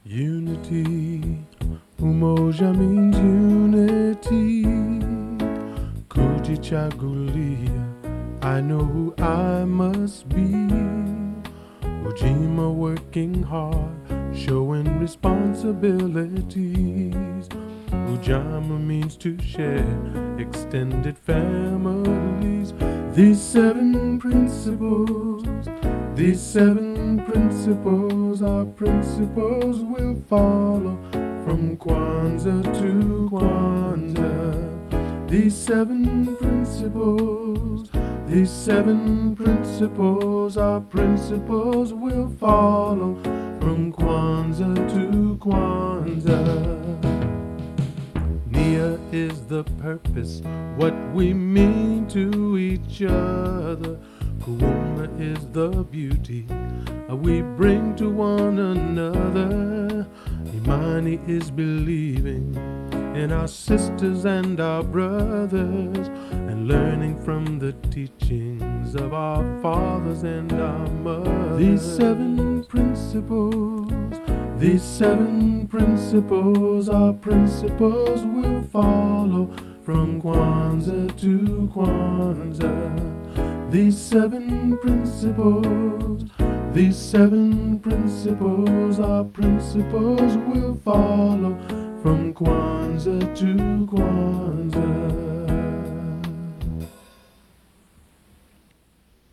Unity, umoja means unity. Kujichagulia, I know who I must be. Ujima working hard, showing responsibilities. Ujama means to share, extended families. These seven principles are principles we'll follow from Kwanzaa to Kwanzaa. These seven principles are principles we'll follow from Kwanzaa to Kwanzaa. Nia is the purpose, what we mean to each other. Kuumba is the beauty we bring to one another. Imani is believing in our sisters and our brothers, and learning from the teachings of our fathers and our mothers. These seven principles are principles we'll follow from Kwanzaa to Kwanzaa. These seven principles are principles we'll follow from Kwanzaa to Kwanzaa.